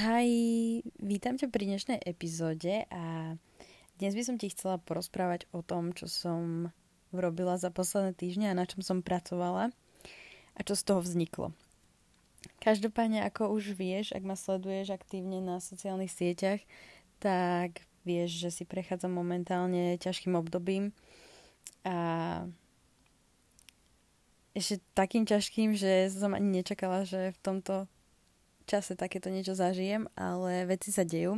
Ahoj, vítam ťa pri dnešnej epizóde a dnes by som ti chcela porozprávať o tom, čo som robila za posledné týždne a na čom som pracovala a čo z toho vzniklo. Každopádne, ako už vieš, ak ma sleduješ aktívne na sociálnych sieťach, tak vieš, že si prechádzam momentálne ťažkým obdobím a ešte takým ťažkým, že som ani nečakala, že v tomto čase takéto niečo zažijem, ale veci sa dejú.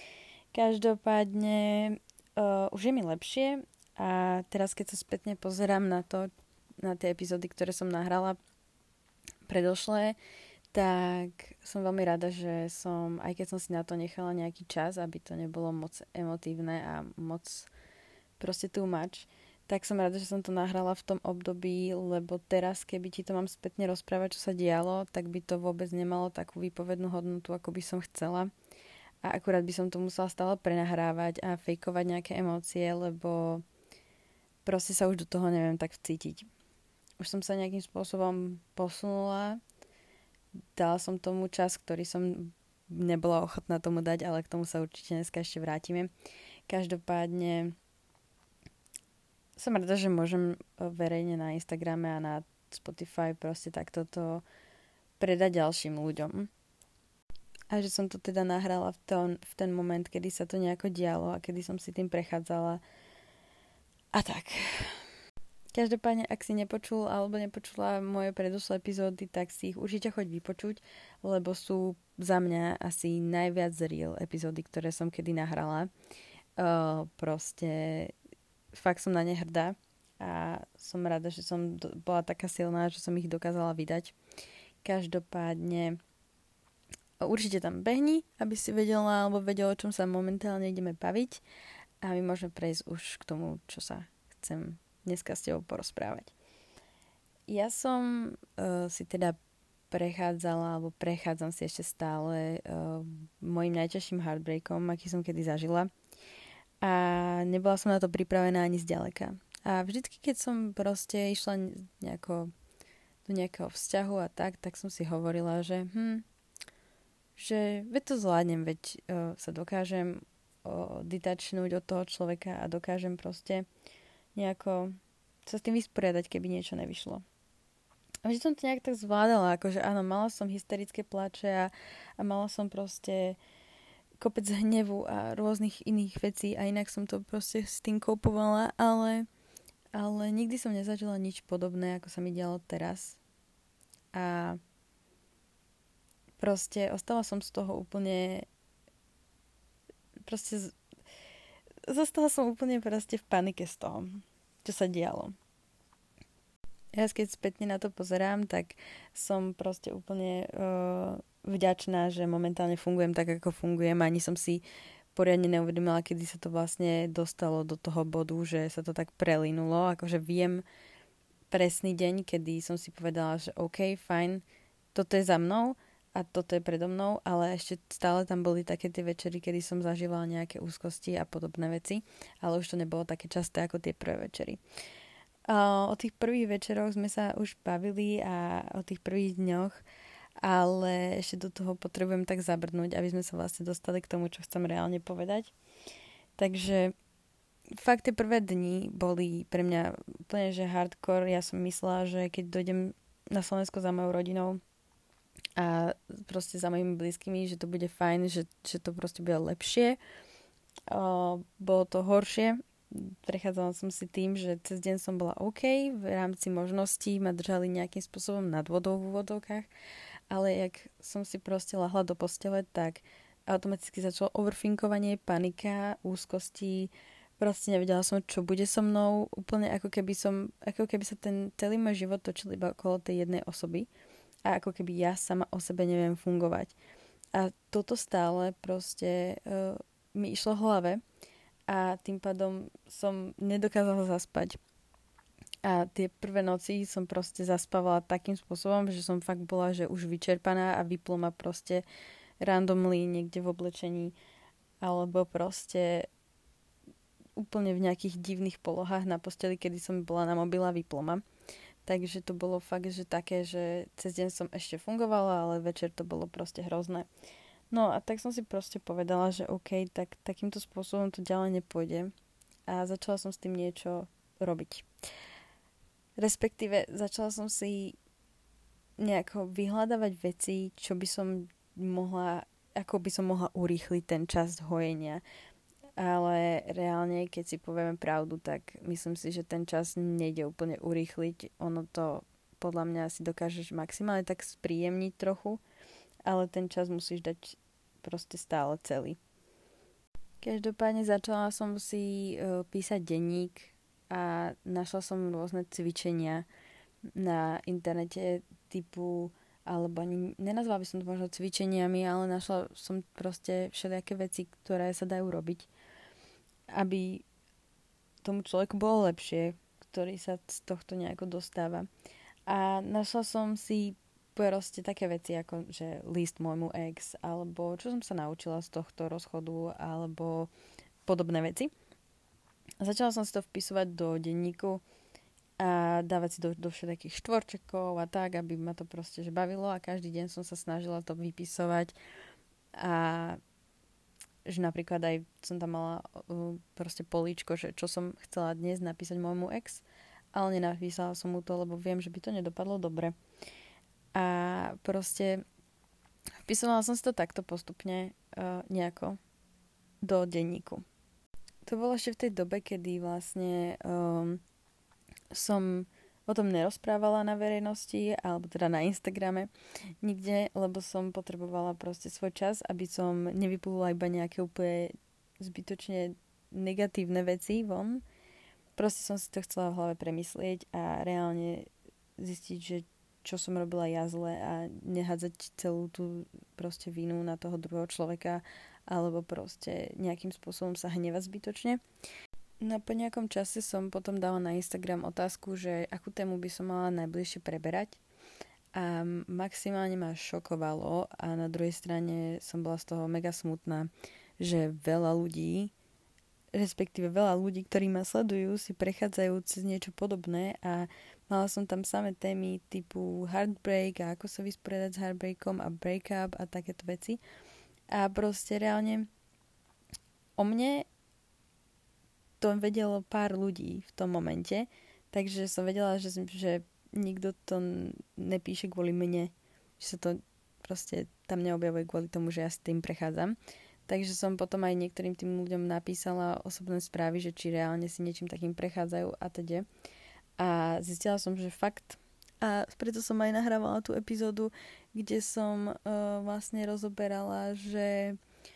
Každopádne už je mi lepšie a teraz keď sa spätne pozerám na tie epizódy, ktoré som nahrala predošlé, tak som veľmi rada, že aj keď som si na to nechala nejaký čas, aby to nebolo moc emotívne a moc proste too much, tak som rada, že som to nahrala v tom období, lebo teraz, keby ti to mám spätne rozprávať, čo sa dialo, tak by to vôbec nemalo takú výpovednú hodnotu, ako by som chcela. A akurát by som to musela stále prenahrávať a fejkovať nejaké emócie, lebo proste sa už do toho neviem tak vcítiť. Už som sa nejakým spôsobom posunula, dala som tomu čas, ktorý som nebola ochotná tomu dať, ale k tomu sa určite dneska ešte vrátime. Každopádne som rada, že môžem verejne na Instagrame a na Spotify proste takto to predať ďalším ľuďom. A že som to teda nahrala v ten moment, kedy sa to nejako dialo a kedy som si tým prechádzala. A tak. Každopádne, ak si nepočul alebo nepočula moje predošlé epizódy, tak si ich určite choď vypočuť, lebo sú za mňa asi najviac real epizódy, ktoré som kedy nahrala. Proste fakt som na ne hrdá a som rada, že som bola taká silná, že som ich dokázala vydať. Každopádne určite tam behni, aby si vedela alebo vedela, o čom sa momentálne ideme baviť a my môžeme prejsť už k tomu, čo sa chcem dneska s tebou porozprávať. Ja som si teda prechádzam si ešte stále mojim najťažším heartbreakom, aký som kedy zažila. A nebola som na to pripravená ani zďaleka. A vždycky, keď som proste išla do nejakého vzťahu a tak som si hovorila, že veď to zvládnem, veď sa dokážem detačnúť od toho človeka a dokážem proste nejako sa s tým vysporiadať, keby niečo nevyšlo. A vždy som to nejak tak zvládala, akože áno, mala som hysterické plače a mala som proste kopec hnevu a rôznych iných vecí a inak som to proste s tým kopovala, ale nikdy som nezažila nič podobné, ako sa mi dialo teraz. A proste ostala som z toho úplne zostala som úplne proste v panike z toho, čo sa dialo. Ja keď spätne na to pozerám, tak som proste úplne vďačná, že momentálne fungujem tak, ako fungujem. Ani som si poriadne neuvedomila, kedy sa to vlastne dostalo do toho bodu, že sa to tak prelinulo. Akože viem presný deň, kedy som si povedala, že OK, fajn, toto je za mnou a toto je predo mnou, ale ešte stále tam boli také tie večery, kedy som zažívala nejaké úzkosti a podobné veci, ale už to nebolo také časté ako tie prvé večery. O tých prvých večeroch sme sa už bavili a o tých prvých dňoch, ale ešte do toho potrebujem tak zabrnúť, aby sme sa vlastne dostali k tomu, čo chcem reálne povedať. Takže fakt tie prvé dni boli pre mňa úplne že hardcore. Ja som myslela, že keď dojdem na Slovensko za mojou rodinou a proste za mojimi blízkymi, že to bude fajn, že to proste bude lepšie. Bolo to horšie. Prechádzala som si tým, že cez deň som bola OK, v rámci možností ma držali nejakým spôsobom nad vodou v úvodovkách, ale jak som si proste lahla do postele, tak automaticky začalo overthinkovanie, panika, úzkosti, proste nevedela som, čo bude so mnou, úplne ako keby sa ten celý môj život točil iba okolo tej jednej osoby a ako keby ja sama o sebe neviem fungovať. A toto stále proste mi išlo v hlave a tým pádom som nedokázala zaspať. A tie prvé noci som proste zaspávala takým spôsobom, že som fakt bola, že už vyčerpaná a vyplo ma proste randomly niekde v oblečení alebo proste úplne v nejakých divných polohách na posteli, kedy som bola na mobile a vyplo ma. Takže to bolo fakt, že také, že cez deň som ešte fungovala, ale večer to bolo proste hrozné. No a tak som si proste povedala, že OK, tak takýmto spôsobom to ďalej nepôjde. A začala som s tým niečo robiť. Respektíve začala som si nejako vyhľadávať veci, čo by som mohla, ako by som mohla urýchliť ten čas hojenia. Ale reálne, keď si povieme pravdu, tak myslím si, že ten čas nejde úplne urýchliť. Ono to podľa mňa si dokážeš maximálne tak spríjemniť trochu, ale ten čas musíš dať proste stále celý. Každopádne začala som si písať denník a našla som rôzne cvičenia na internete typu, alebo ani nenazvala by som to možno cvičeniami, ale našla som proste všelijaké veci, ktoré sa dajú robiť, aby tomu človeku bolo lepšie, ktorý sa z tohto nejako dostáva. A našla som si proste také veci ako, že list môjmu ex, alebo čo som sa naučila z tohto rozchodu, alebo podobné veci. A začala som si to vpisovať do denníku a dávať si do všetkých štvorčekov a tak, aby ma to proste že bavilo a každý deň som sa snažila to vypisovať a že napríklad aj som tam mala proste políčko, že čo som chcela dnes napísať môjmu ex, ale nenapísala som mu to, lebo viem, že by to nedopadlo dobre. A proste vpisovala som si to takto postupne nejako do denníku. To bolo ešte v tej dobe, kedy vlastne som o tom nerozprávala na verejnosti, alebo teda na Instagrame nikde, lebo som potrebovala proste svoj čas, aby som nevyplula iba nejaké úplne zbytočne negatívne veci von. Proste som si to chcela v hlave premyslieť a reálne zistiť, že čo som robila ja zle a nehádzať celú tú proste vinu na toho druhého človeka alebo proste nejakým spôsobom sa hnevať zbytočne. No po nejakom čase som potom dala na Instagram otázku, že akú tému by som mala najbližšie preberať a maximálne ma šokovalo a na druhej strane som bola z toho mega smutná, že veľa ľudí, respektíve veľa ľudí, ktorí ma sledujú, si prechádzajú cez niečo podobné a mala som tam samé témy typu heartbreak a ako sa vysporiadať s heartbreakom a breakup a takéto veci. A proste reálne o mne to vedelo pár ľudí v tom momente, takže som vedela, že nikto to nepíše kvôli mne, že sa to proste tam neobjavuje kvôli tomu, že ja s tým prechádzam. Takže som potom aj niektorým tým ľuďom napísala osobné správy, že či reálne si niečím takým prechádzajú a teda. A zistila som, že fakt. A preto som aj nahrávala tú epizódu, kde som vlastne rozoberala, že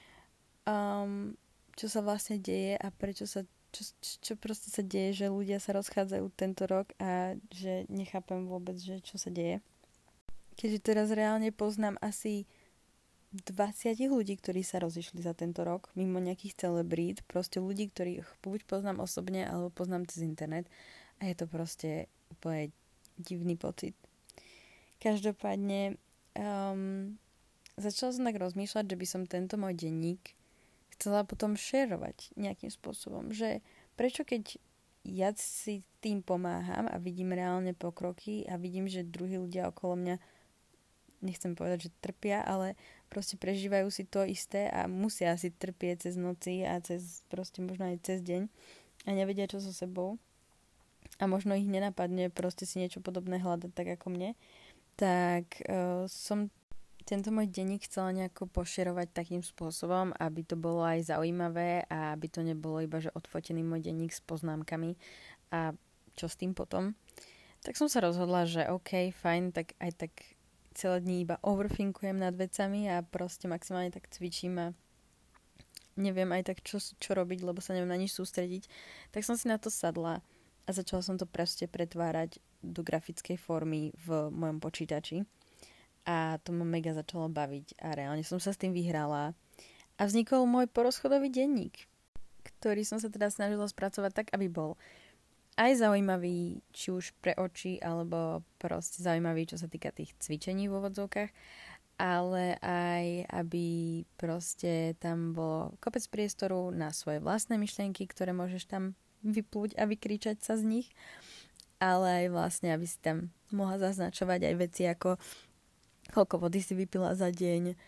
čo sa vlastne deje a prečo sa čo proste sa deje, že ľudia sa rozchádzajú tento rok a že nechápem vôbec, že čo sa deje. Keďže teraz reálne poznám asi 20 ľudí, ktorí sa rozišli za tento rok, mimo nejakých celebrít, proste ľudí, ktorých buď poznám osobne, alebo poznám cez internet a je to proste úplne divný pocit. Každopádne začala som tak rozmýšľať, že by som tento môj denník chcela potom šerovať nejakým spôsobom, že prečo keď ja si tým pomáham a vidím reálne pokroky a vidím, že druhí ľudia okolo mňa, nechcem povedať, že trpia, ale proste prežívajú si to isté a musia si trpieť cez noci a cez proste možno aj cez deň a nevedia čo so sebou a možno ich nenapadne proste si niečo podobné hľadať tak ako mne, tak som tento môj denník chcela nejako pošerovať takým spôsobom, aby to bolo aj zaujímavé a aby to nebolo iba, že odfotený môj denník s poznámkami a čo s tým potom. Tak som sa rozhodla, že OK, fajn, tak aj tak celé dní iba overthinkujem nad vecami a proste maximálne tak cvičím a neviem aj tak čo robiť, lebo sa neviem na nič sústrediť. Tak som si na to sadla a začala som to proste pretvárať do grafickej formy v mojom počítači. A to ma mega začalo baviť a reálne som sa s tým vyhrala a vznikol môj porozchodový denník, ktorý som sa teda snažila spracovať tak, aby bol aj zaujímavý, či už pre oči, alebo proste zaujímavý, čo sa týka tých cvičení v úvodzovkách, ale aj aby proste tam bolo kopec priestoru na svoje vlastné myšlienky, ktoré môžeš tam vyplúť a vykričať sa z nich, ale aj vlastne, aby si tam mohla zaznačovať aj veci ako koľko vody si vypila za deň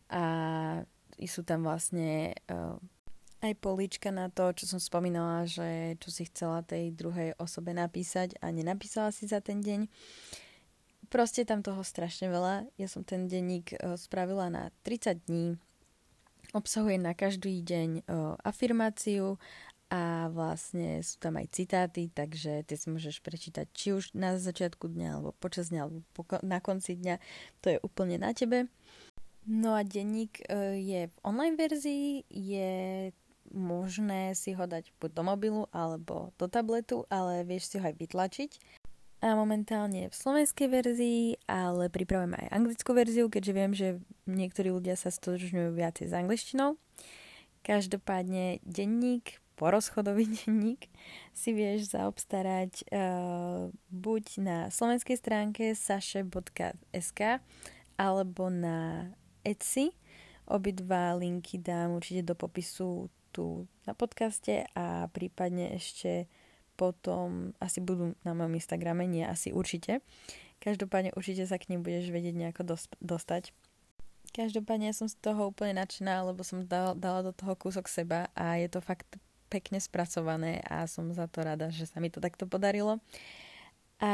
a sú tam vlastne aj políčka na to, čo som spomínala, že čo si chcela tej druhej osobe napísať a nenapísala si za ten deň. Proste tam toho strašne veľa. Ja som ten denník spravila na 30 dní. Obsahuje na každý deň afirmáciu a vlastne sú tam aj citáty, takže ty si môžeš prečítať či už na začiatku dňa, alebo počas dňa, alebo na konci dňa. To je úplne na tebe. No a denník je v online verzii, je možné si ho dať buď do mobilu alebo do tabletu, ale vieš si ho aj vytlačiť. A momentálne je v slovenskej verzii, ale pripravujem aj anglickú verziu, keďže viem, že niektorí ľudia sa stotožňujú viacej s angličtinou. Každopádne denník, porozchodový denník, si vieš zaobstarať buď na slovenskej stránke saše.sk alebo na Etsy. Obidva linky dám určite do popisu tu na podcaste a prípadne ešte potom asi budú na mojom Instagrame, nie asi určite. Každopádne určite sa k nim budeš vedieť nejako dostať. Každopádne ja som z toho úplne nadšená, lebo som dala do toho kúsok seba a je to fakt pekne spracované a som za to rada, že sa mi to takto podarilo. A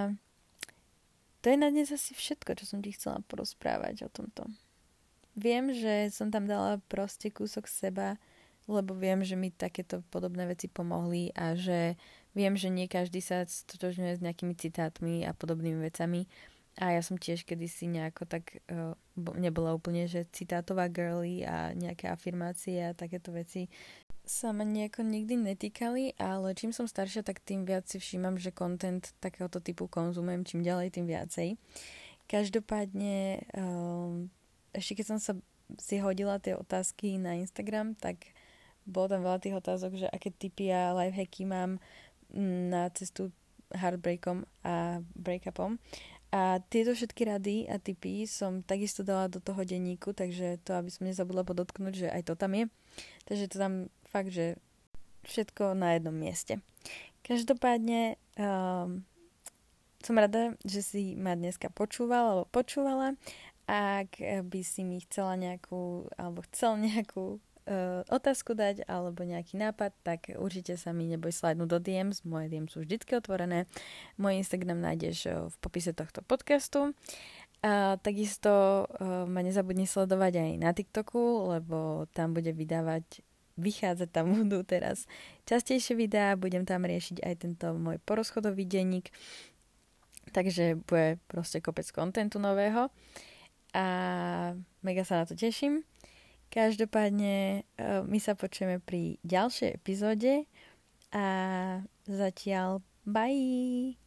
to je na dnes asi všetko, čo som ti chcela porozprávať o tomto. Viem, že som tam dala proste kúsok seba, lebo viem, že mi takéto podobné veci pomohli a že viem, že nie každý sa stotožňuje s nejakými citátmi a podobnými vecami. A ja som tiež kedysi nejako tak nebola úplne, že citátová girly a nejaké afirmácie a takéto veci sa ma nejako nikdy netýkali, ale čím som staršia, tak tým viac si všímam, že content takéhoto typu konzumujem, čím ďalej, tým viacej. Každopádne ešte keď som si hodila tie otázky na Instagram, tak bolo tam veľa tých otázok, že aké tipy a lifehacky mám na cestu heartbreakom a breakupom. A tieto všetky rady a tipy som takisto dala do toho denníku, takže to, aby som nezabudla podotknúť, že aj to tam je. Takže to tam fakt, že všetko na jednom mieste. Každopádne som rada, že si ma dneska počúvala. Ak by si mi chcela nejakú, alebo chcel nejakú otázku dať alebo nejaký nápad, tak určite sa mi neboj slajdnúť do DMs. Moje DMs sú vždycky otvorené. Môj Instagram nájdeš v popise tohto podcastu. A takisto ma nezabudni sledovať aj na TikToku, lebo tam bude vychádzať tam budú teraz častejšie videá, budem tam riešiť aj tento môj porozchodový denník, takže bude proste kopec kontentu nového a mega sa na to teším. Každopádne my sa počujeme pri ďalšej epizóde a zatiaľ bye!